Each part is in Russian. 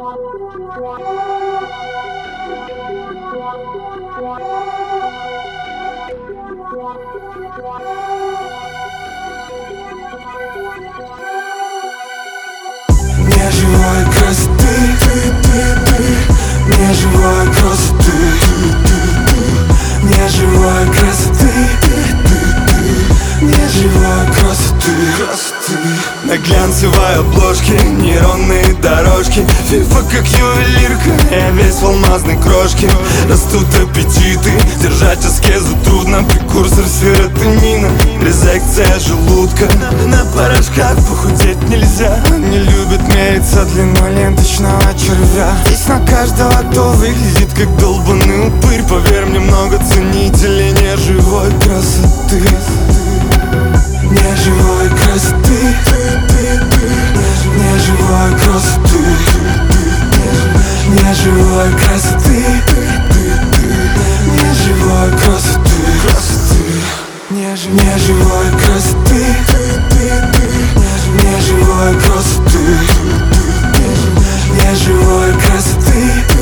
Неживой красоты, неживой красоты, неживой красоты, неживой красоты. На глянцевой обложке нейронные дорожки, фифа как ювелирка, я весь в алмазной крошке. Растут аппетиты, держать аскезу трудно, прекурсор серотонина, резекция желудка. На порошках похудеть нельзя, не любят мериться длиной ленточного червя. Здесь на каждого, кто выглядит как долбаный упырь. Поверь мне, много ценителей неживой красоты. Неживой красоты, неживой красоты, неживой красоты, неживой красоты, неживой красоты, неживой красоты, неживой красоты,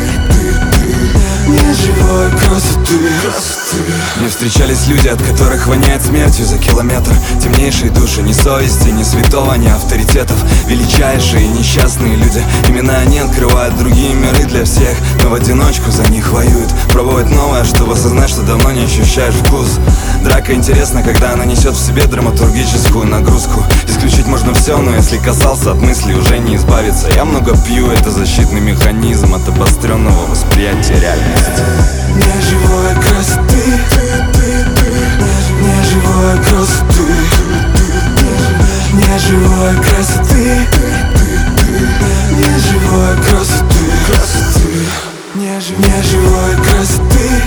неживой красоты. Мне встречались люди, от которых воняет смертью за километр. Темнейшие души, ни совести, ни святого, ни авторитетов. Величайшие несчастные люди, именно они открывают другие миры для всех, но в одиночку за них воюют. Пробовать новое, чтобы осознать, что давно не ощущаешь вкус. Драка интересна, когда она несет в себе драматургическую нагрузку. Исключить можно все, но если касался, от мысли уже не избавиться. Я много пью, это защитный механизм от обостренного восприятия реальности. Неживой красоты, неживой красоты, неживой красоты, неживой красоты, неживой красоты,